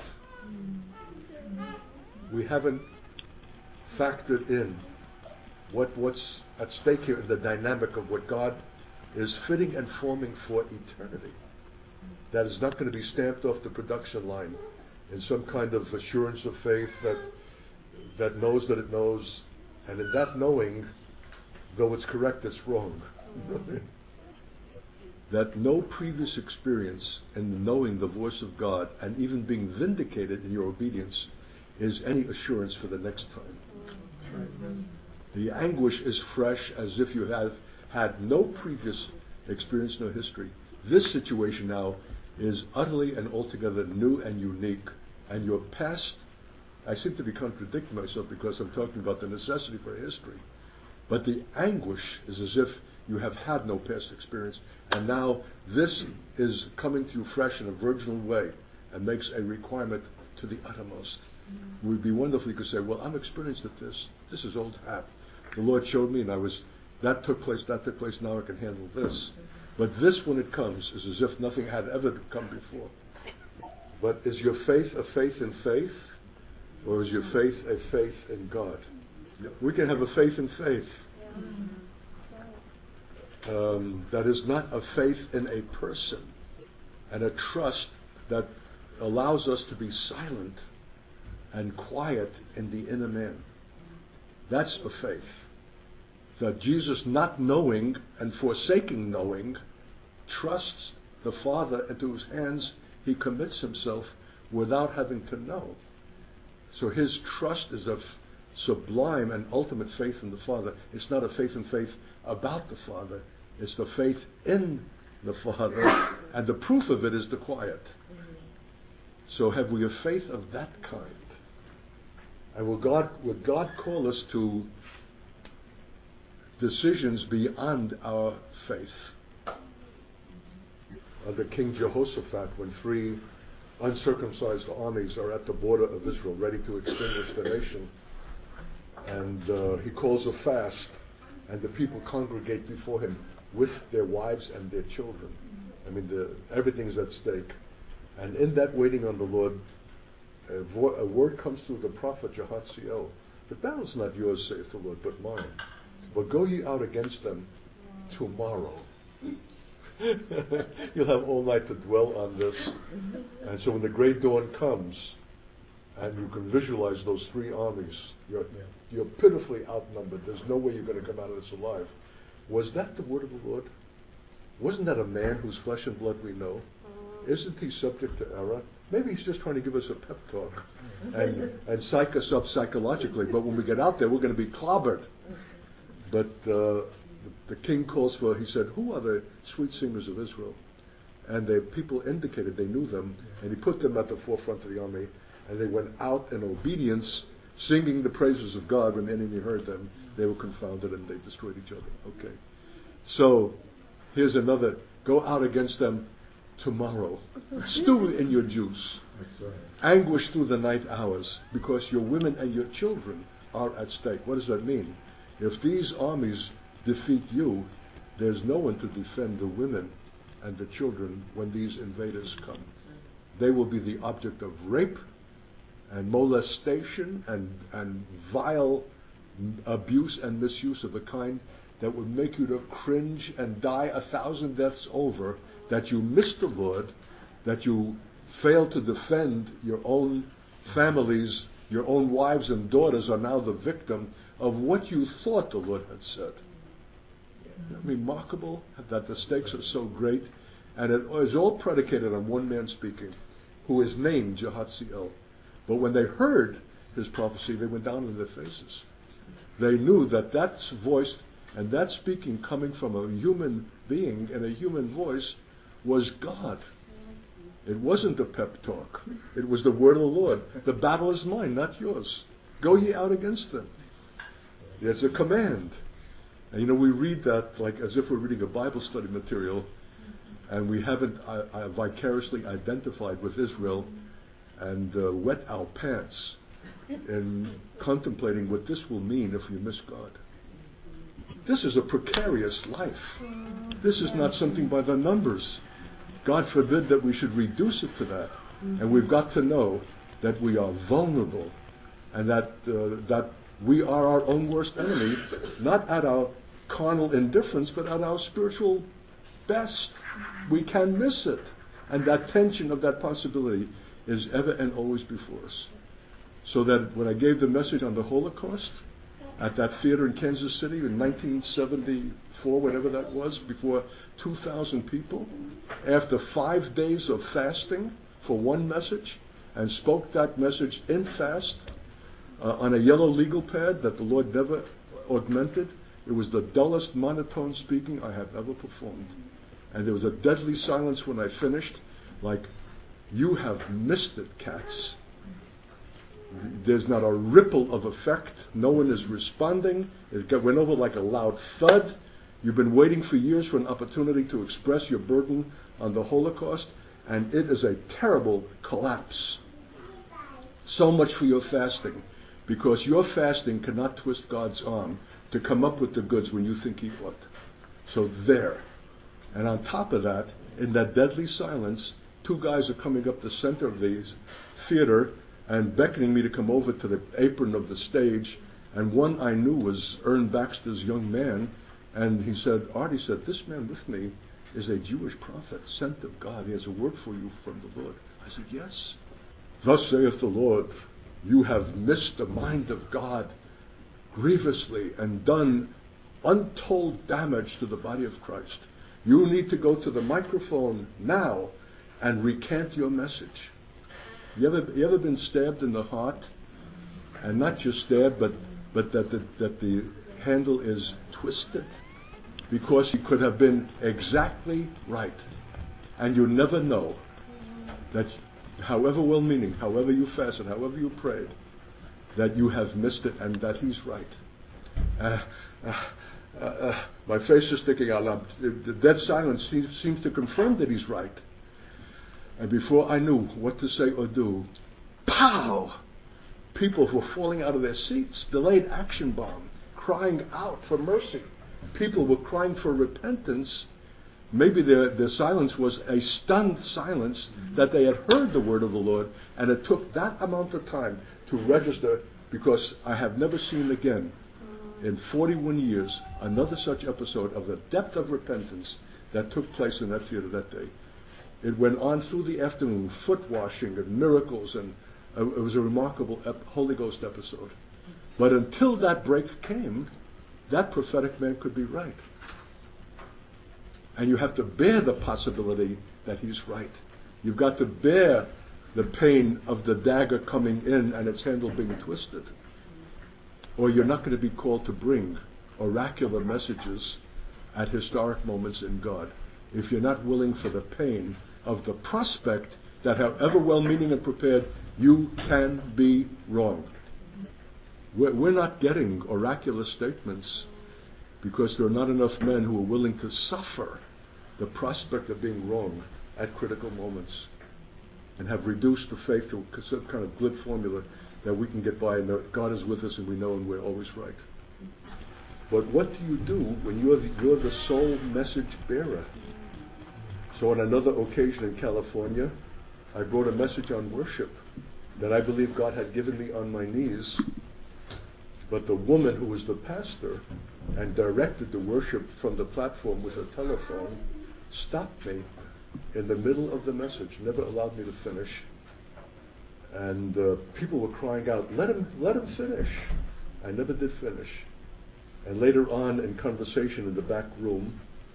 We haven't factored in what, what's at stake here in the dynamic of what God is fitting and forming for eternity. That is not going to be stamped off the production line in some kind of assurance of faith that that knows that it knows, and in that knowing, though it's correct, it's wrong. That no previous experience in knowing the voice of God and even being vindicated in your obedience is any assurance for the next time. The anguish is fresh as if you have had no previous experience, no history. This situation now is utterly and altogether new and unique, and your past I seem to be contradicting myself because I'm talking about the necessity for history. But the anguish is as if you have had no past experience, and now this is coming to you fresh in a virginal way and makes a requirement to the uttermost. Mm-hmm. It would be wonderful if you could say, well, I'm experienced at this. This is old hat. The Lord showed me, and I was, that took place, that took place, now I can handle this. Mm-hmm. But this, when it comes, is as if nothing had ever come before. But is your faith a faith in faith, or is your faith a faith in God? Yep. We can have a faith in faith. Um, that is not a faith in a person, and a trust that allows us to be silent and quiet in the inner man. That's a faith. That Jesus, not knowing and forsaking knowing, trusts the Father into whose hands he commits himself without having to know. So his trust is of sublime and ultimate faith in the Father. It's not a faith in faith about the Father. It's the faith in the Father, and the proof of it is the quiet. So have we a faith of that kind? And will God, will God call us to decisions beyond our faith? Under King Jehoshaphat, when three uncircumcised armies are at the border of Israel, ready to extinguish the nation, and uh, he calls a fast, and the people congregate before him with their wives and their children. I mean, the, everything's at stake. And in that waiting on the Lord, a, vo- a word comes through the prophet Jehaziel. The battle's not yours, saith the Lord, but mine. But go ye out against them tomorrow. You'll have all night to dwell on this. And so when the great dawn comes, and you can visualize those three armies, you're, you're pitifully outnumbered. There's no way you're going to come out of this alive. Was that the word of the Lord? Wasn't that a man whose flesh and blood we know? Isn't he subject to error? Maybe he's just trying to give us a pep talk and, and psych us up psychologically. But when we get out there, we're going to be clobbered. But uh, the king calls for, he said, who are the sweet singers of Israel? And the people indicated they knew them, and he put them at the forefront of the army, and they went out in obedience, singing the praises of God. When the enemy heard them, they were confounded and they destroyed each other. Okay. So, here's another, go out against them tomorrow. Stew in your juice. Right. Anguish through the night hours, because your women and your children are at stake. What does that mean? If these armies defeat you, there's no one to defend the women and the children when these invaders come. They will be the object of rape and molestation and, and vile abuse and misuse of a kind that would make you to cringe and die a thousand deaths over, that you missed the Lord, that you failed to defend your own families, your own wives and daughters are now the victim of what you thought the Lord had said. Isn't it remarkable that the stakes are so great? And it is all predicated on one man speaking, who is named Jehaziel. But when they heard his prophecy, they went down on their faces. They knew that that voice and that speaking coming from a human being and a human voice was God. It wasn't a pep talk. It was the word of the Lord. The battle is mine, not yours. Go ye out against them. It's a command. And you know, we read that like as if we're reading a Bible study material, and we haven't uh, uh, vicariously identified with Israel and uh, wet our pants in contemplating what this will mean if we miss God. This is a precarious life. This is not something by the numbers. God forbid that we should reduce it to that. And we've got to know that we are vulnerable, and that uh, that we are our own worst enemy, not at our carnal indifference, but at our spiritual best. We can miss it. And that tension of that possibility is ever and always before us. So that when I gave the message on the Holocaust at that theater in Kansas City in nineteen seventy-four, whatever that was, before two thousand people, after five days of fasting for one message, and spoke that message in fast uh, on a yellow legal pad that the Lord never augmented, it was the dullest monotone speaking I have ever performed. And there was a deadly silence when I finished, like, you have missed it, cats. There's not a ripple of effect. No one is responding. It got, went over like a loud thud. You've been waiting for years for an opportunity to express your burden on the Holocaust, and it is a terrible collapse. So much for your fasting, because your fasting cannot twist God's arm to come up with the goods when you think He ought. So there. And on top of that, in that deadly silence, two guys are coming up the center of the theater and beckoning me to come over to the apron of the stage. And one I knew was Ern Baxter's young man. And he said, Artie said, this man with me is a Jewish prophet sent of God. He has a word for you from the Lord. I said, yes. Thus saith the Lord, you have missed the mind of God grievously and done untold damage to the body of Christ. You need to go to the microphone now and recant your message. You ever, you ever been stabbed in the heart? And not just stabbed, but, but that, the, that the handle is twisted? Because he could have been exactly right. And you never know that however well-meaning, however you fasted, however you prayed, that you have missed it and that he's right. Uh, uh, uh, uh, my face is sticking out. Now, the dead silence seems, seems to confirm that he's right. And before I knew what to say or do, pow! People were falling out of their seats. Delayed action bomb, crying out for mercy. People were crying for repentance. Maybe their, their silence was a stunned silence that they had heard the word of the Lord, and it took that amount of time to register, because I have never seen again in forty-one years another such episode of the depth of repentance that took place in that theater that day. It went on through the afternoon, foot washing and miracles, and uh, it was a remarkable ep- Holy Ghost episode. But until that break came, that prophetic man could be right. And you have to bear the possibility that he's right. You've got to bear the pain of the dagger coming in and its handle being twisted. Or you're not going to be called to bring oracular messages at historic moments in God if you're not willing for the pain of the prospect that however well-meaning and prepared, you can be wrong. We're, we're not getting oracular statements because there are not enough men who are willing to suffer the prospect of being wrong at critical moments, and have reduced the faith to some kind of glib formula that we can get by and that God is with us and we know and we're always right. But what do you do when you're the, you're the sole message bearer? So on another occasion in California, I brought a message on worship that I believe God had given me on my knees. But the woman who was the pastor and directed the worship from the platform with her telephone stopped me in the middle of the message, never allowed me to finish. And uh, people were crying out, let him, let him finish. I never did finish. And later on in conversation in the back room,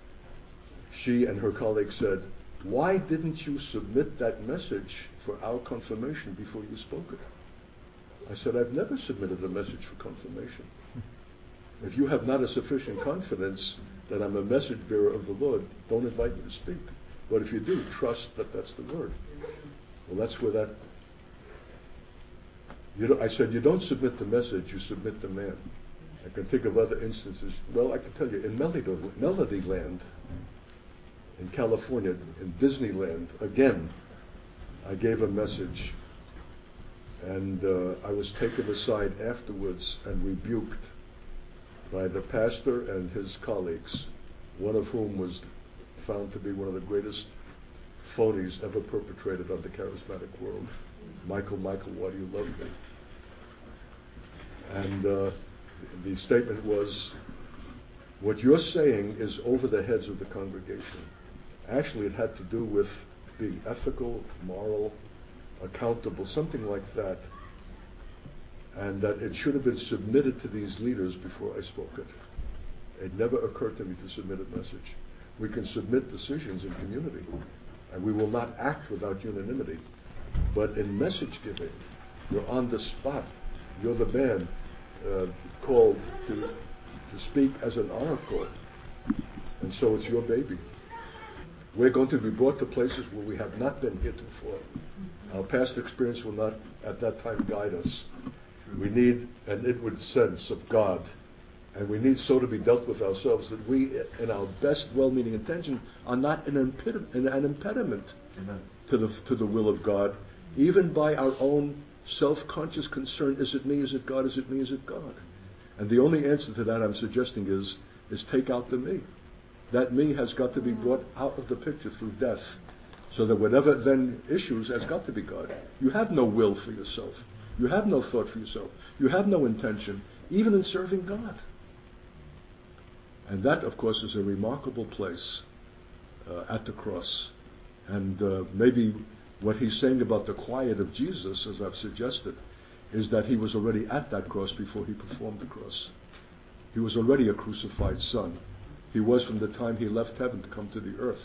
she and her colleague said, why didn't you submit that message for our confirmation before you spoke it? I said, I've never submitted a message for confirmation. If you have not a sufficient confidence that I'm a message bearer of the Lord, don't invite me to speak. But if you do, trust that that's the word. Well, that's where that... You know, I said, you don't submit the message, you submit the man. I can think of other instances. Well, I can tell you, in Melody, Melodyland, in California, in Disneyland, again, I gave a message. And uh, I was taken aside afterwards and rebuked by the pastor and his colleagues, one of whom was found to be one of the greatest phonies ever perpetrated on the charismatic world. Michael, Michael, why do you love me? And uh, the statement was, what you're saying is over the heads of the congregation. Actually, it had to do with being ethical, moral, accountable, something like that, and that it should have been submitted to these leaders before I spoke it. It never occurred to me to submit a message. We can submit decisions in community, and we will not act without unanimity. But in message giving, you're on the spot. You're the man uh, called to, to speak as an oracle, and so it's your baby. We're going to be brought to places where we have not been heretofore. Our past experience will not at that time guide us. We need an inward sense of God, and we need so to be dealt with ourselves that we, in our best well-meaning intention, are not an, impediment, an impediment Amen. to the to the will of God, even by our own self-conscious concern. Is it me? Is it God? Is it me? Is it God? And the only answer to that I'm suggesting is is take out the me. That me has got to be brought out of the picture through death, so that whatever then issues has got to be God. You have no will for yourself. You have no thought for yourself. You have no intention, even in serving God. And that, of course, is a remarkable place uh, at the cross. And uh, maybe what he's saying about the quiet of Jesus, as I've suggested, is that he was already at that cross before he performed the cross. He was already a crucified son. He was from the time he left heaven to come to the earth.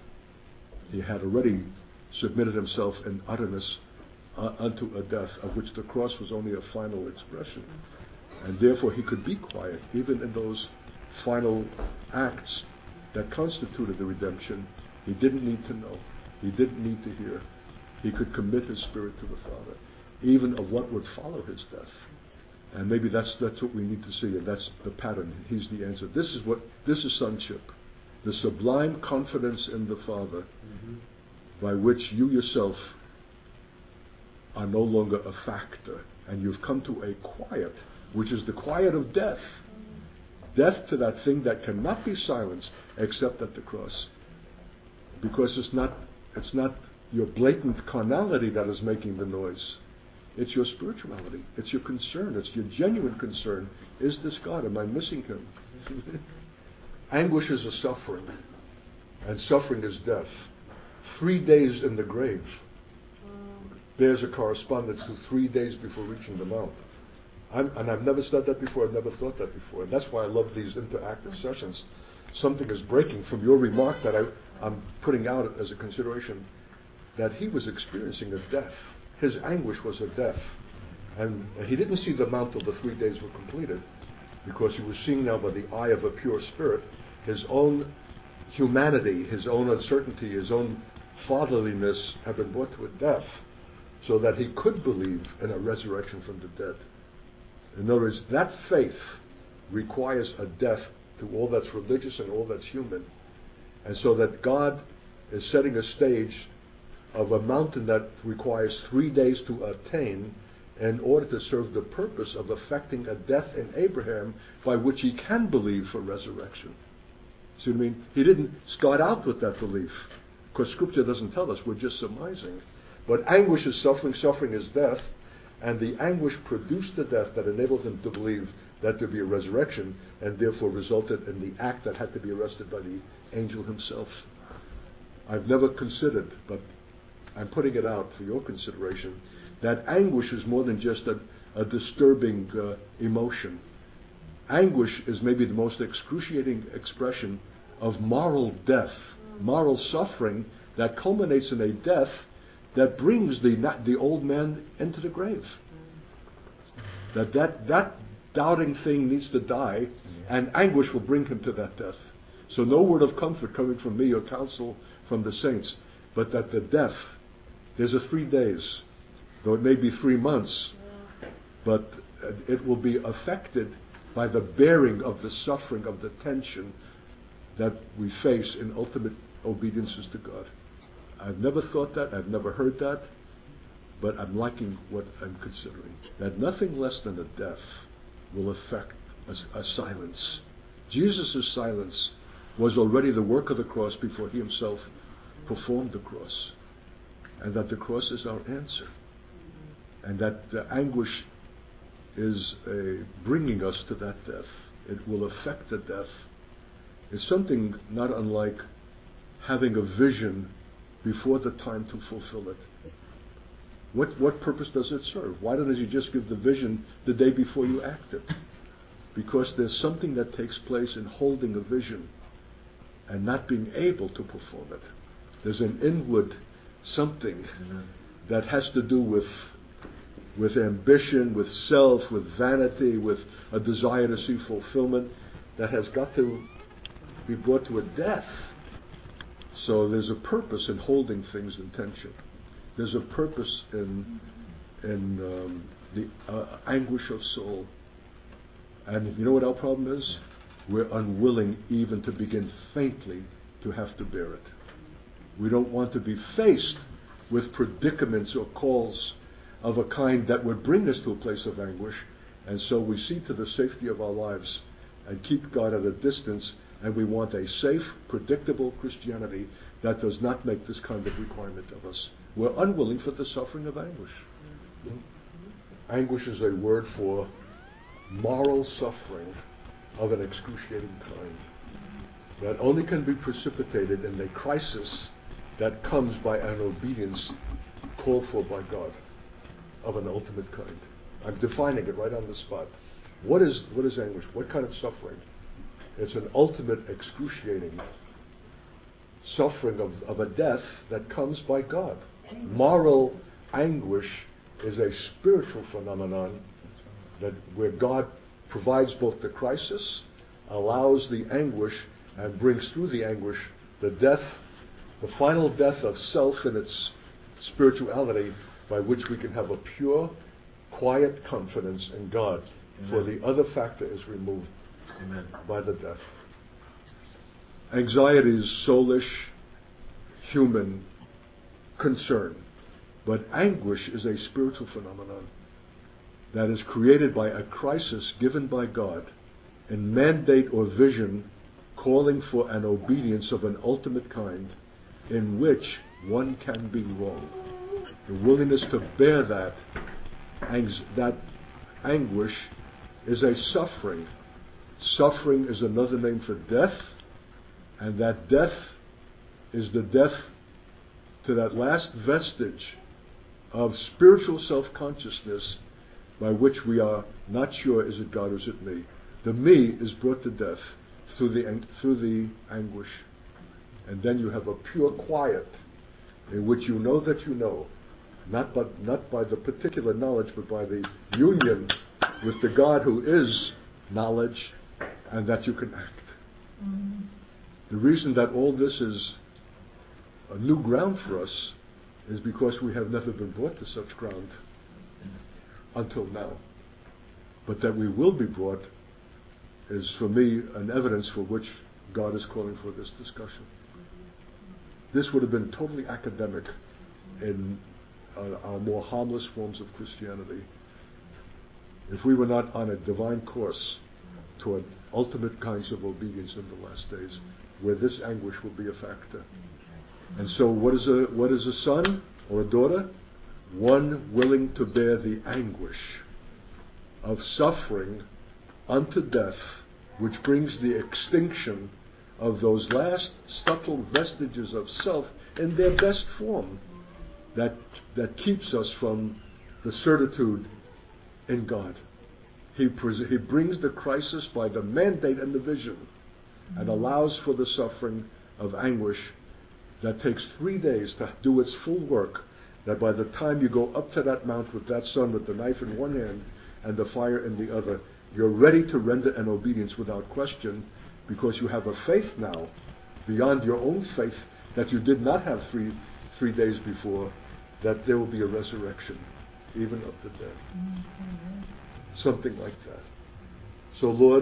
He had already submitted himself in utterness uh, unto a death, of which the cross was only a final expression. And therefore he could be quiet, even in those final acts that constituted the redemption. He didn't need to know. He didn't need to hear. He could commit his spirit to the Father, even of what would follow his death. And maybe that's that's what we need to see, and that's the pattern. He's the answer. This is what this is sonship, the sublime confidence in the Father, mm-hmm. by which you yourself are no longer a factor, and you've come to a quiet, which is the quiet of death. Death to that thing that cannot be silenced except at the cross, because it's not it's not your blatant carnality that is making the noise. It's your spirituality. It's your concern. It's your genuine concern. Is this God? Am I missing him? Anguish is a suffering, and suffering is death. Three days in the grave bears a correspondence to three days before reaching the mount. I'm, and I've never said that before. I've never thought that before. And that's why I love these interactive sessions. Something is breaking from your remark that I, I'm putting out as a consideration, that he was experiencing a death. His anguish was a death. And he didn't see the mount till the three days were completed, because he was seeing now by the eye of a pure spirit his own humanity, his own uncertainty, his own fatherliness had been brought to a death, so that he could believe in a resurrection from the dead. In other words, that faith requires a death to all that's religious and all that's human. And so that God is setting a stage of a mountain that requires three days to attain in order to serve the purpose of effecting a death in Abraham by which he can believe for resurrection. See what I mean? He didn't start out with that belief, because Scripture doesn't tell us, we're just surmising. But anguish is suffering, suffering is death, and the anguish produced the death that enabled him to believe that there be a resurrection, and therefore resulted in the act that had to be arrested by the angel himself. I've never considered, but I'm putting it out for your consideration, that anguish is more than just a, a disturbing uh, emotion. Anguish is maybe the most excruciating expression of moral death, moral suffering that culminates in a death that brings the the old man into the grave. That that, that doubting thing needs to die, and anguish will bring him to that death. So no word of comfort coming from me or counsel from the saints, but that the death, there's a three days, though it may be three months, but it will be affected by the bearing of the suffering, of the tension that we face in ultimate obediences to God. I've never thought that, I've never heard that, but I'm liking what I'm considering. That nothing less than a death will affect a, a silence. Jesus' silence was already the work of the cross before he himself performed the cross. And that the cross is our answer. And that the anguish is a bringing us to that death. It will affect the death. It's something not unlike having a vision before the time to fulfill it. What what purpose does it serve? Why doesn't he just give the vision the day before you act it? Because there's something that takes place in holding a vision and not being able to perform it. There's an inward something mm-hmm. that has to do with with ambition, with self, with vanity, with a desire to see fulfillment that has got to be brought to a death, So there's a purpose in holding things in tension. There's a purpose in in um, the uh, anguish of soul. And you know what our problem is? We're unwilling even to begin faintly to have to bear it. We don't want to be faced with predicaments or calls of a kind that would bring us to a place of anguish, and so we see to the safety of our lives and keep God at a distance, and we want a safe, predictable Christianity that does not make this kind of requirement of us. We're unwilling for the suffering of anguish. Mm-hmm. Anguish is a word for moral suffering of an excruciating kind that only can be precipitated in a crisis that comes by an obedience called for by God of an ultimate kind. I'm defining it right on the spot. What is what is anguish? What kind of suffering? It's an ultimate excruciating suffering of, of a death that comes by God. Moral anguish is a spiritual phenomenon that where God provides both the crisis, allows the anguish, and brings through the anguish the death, the final death of self in its spirituality, by which we can have a pure, quiet confidence in God. Amen. For the other factor is removed. Amen. By the death. Anxiety is soulish, human concern, but anguish is a spiritual phenomenon that is created by a crisis given by God in mandate or vision calling for an obedience of an ultimate kind in which one can be wrong. The willingness to bear that, ang- that anguish is a suffering. Suffering is another name for death, and that death is the death to that last vestige of spiritual self-consciousness by which we are not sure, is it God or is it me? The me is brought to death through the, through the anguish. And then you have a pure quiet in which you know that you know, not by, not by the particular knowledge, but by the union with the God who is knowledge, and that you can act. Mm-hmm. The reason that all this is a new ground for us is because we have never been brought to such ground until now. But that we will be brought is, for me, an evidence for which God is calling for this discussion. This would have been totally academic in uh, our more harmless forms of Christianity if we were not on a divine course toward ultimate kinds of obedience in the last days, where this anguish will be a factor. And so what is a what is a son or a daughter? One willing to bear the anguish of suffering unto death, which brings the extinction of those last subtle vestiges of self in their best form, that that keeps us from the certitude in God. He, pres- he brings the crisis by the mandate and the vision, and allows for the suffering of anguish that takes three days to do its full work, that by the time you go up to that mount with that son with the knife in one hand and the fire in the other, you're ready to render an obedience without question, because you have a faith now beyond your own faith that you did not have three three days before, that there will be a resurrection, even of the dead. Mm-hmm. Something like that. So, Lord,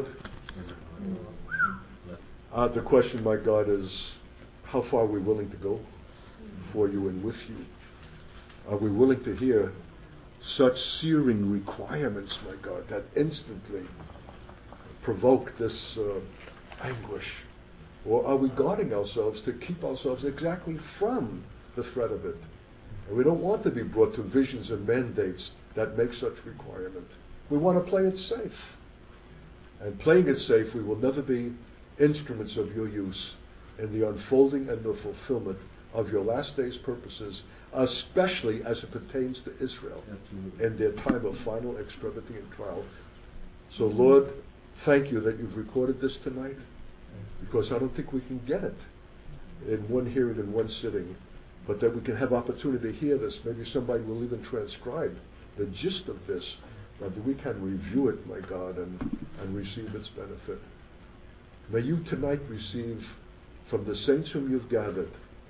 uh, the question, my God, is how far are we willing to go for you and with you? Are we willing to hear such searing requirements, my God, that instantly provoke this uh, anguish? Or are we guarding ourselves to keep ourselves exactly from the threat of it? And we don't want to be brought to visions and mandates that make such requirement. We want to play it safe. And playing it safe, we will never be instruments of your use in the unfolding and the fulfillment of your last days' purposes, especially as it pertains to Israel in their time of final extremity and trial. So, Lord, thank you that you've recorded this tonight, because I don't think we can get it in one hearing, in one sitting, but that we can have opportunity to hear this. Maybe somebody will even transcribe the gist of this, that we can review it, my God, and, and receive its benefit. May you tonight receive from the saints whom you've gathered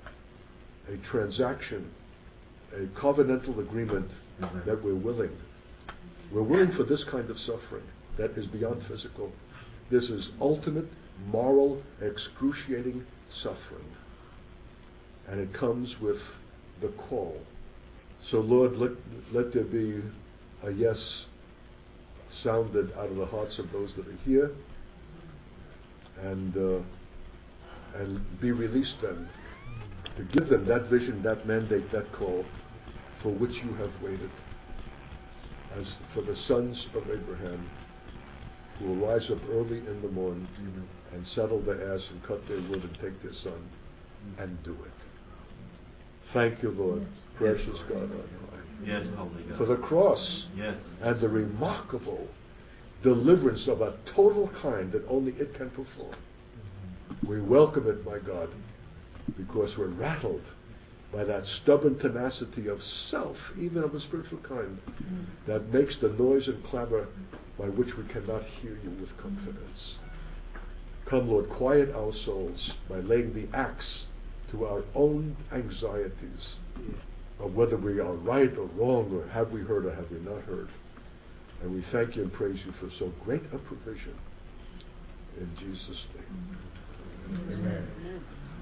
a transaction, a covenantal agreement Mhm. that we're willing. We're willing for this kind of suffering that is beyond physical. This is ultimate, moral, excruciating suffering. And it comes with the call. So Lord, let, let there be a yes sounded out of the hearts of those that are here, and uh, and be released then, to give them that vision, that mandate, that call for which you have waited, as for the sons of Abraham, who will rise up early in the morning mm-hmm. and saddle their ass and cut their wood and take their son mm-hmm. and do it. Thank you, Lord, yes. precious yes, God, yes, Holy God, for the cross yes. and the remarkable deliverance of a total kind that only it can perform. Mm-hmm. We welcome it, my God, because we're rattled by that stubborn tenacity of self, even of a spiritual kind, mm-hmm. that makes the noise and clamor by which we cannot hear you with confidence. Come, Lord, quiet our souls by laying the axe to our own anxieties of whether we are right or wrong, or have we heard or have we not heard. And we thank you and praise you for so great a provision. In Jesus' name. Amen. Amen.